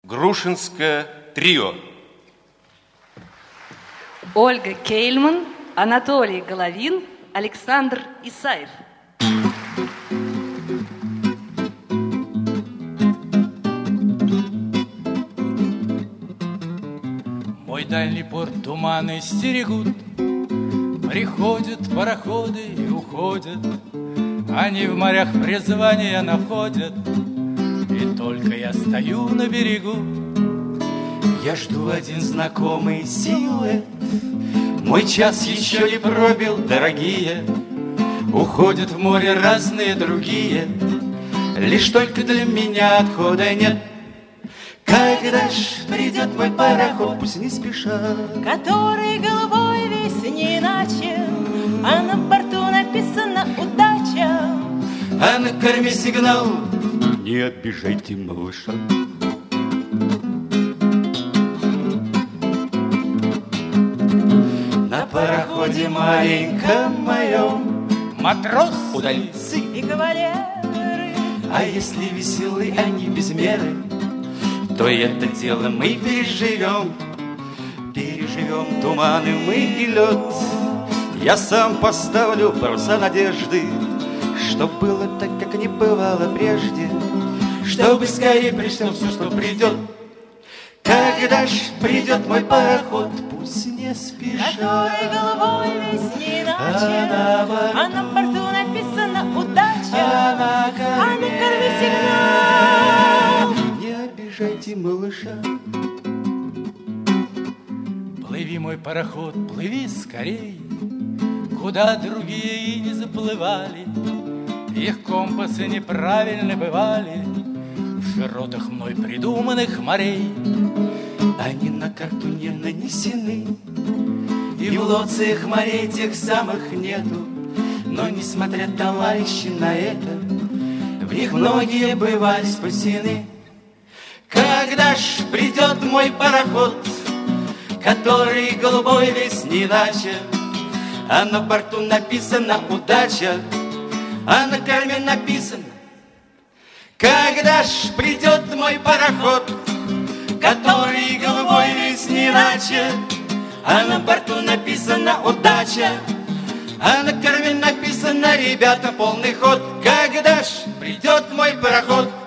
Грушинское трио. Ольга Кейльман, Анатолий Головин, Александр Исаев. Мой дальний порт туманы стерегут, приходят пароходы и уходят, они в морях призвания находят, и только я стою на берегу. Я жду один знакомый силуэт, мой час еще не пробил, дорогие. Уходят в море разные другие, лишь только для меня отхода нет. Когда ж придет мой пароход, пусть не спеша, который голубой весь не иначе, а на борту написано «Удача», а на корме сигнал «Не обижайте малыша». На пароходе маленьком моем матрос, удальцы и кавалеры. А если веселы они без меры, то это дело мы переживем. Переживем туманы мы и лед. Я сам поставлю паруса надежды, чтоб было так, как не бывало прежде, чтобы скорее пришло все, что придет. Когда ж придет мой пароход, пусть не спешит, который голубой весь не иначе, а на борту написано «Удача», а на корме сигнал «Не обижайте малыша». Плыви, мой пароход, плыви скорей, куда другие и не заплывали, их компасы неправильно бывали в широтах мной придуманных морей. Они на карту не нанесены, и в лоциях морей тех самых нету. Но, несмотря, товарищи, на это, в них многие бывали спасены. Когда ж придет мой пароход, который голубой весь не иначе, а на борту написано «Удача», а на корме написано. Когда ж придет мой пароход, который голубой весь не иначе, а на борту написано «Удача», а на корме написано «Ребята, полный ход». Когда ж придет мой пароход,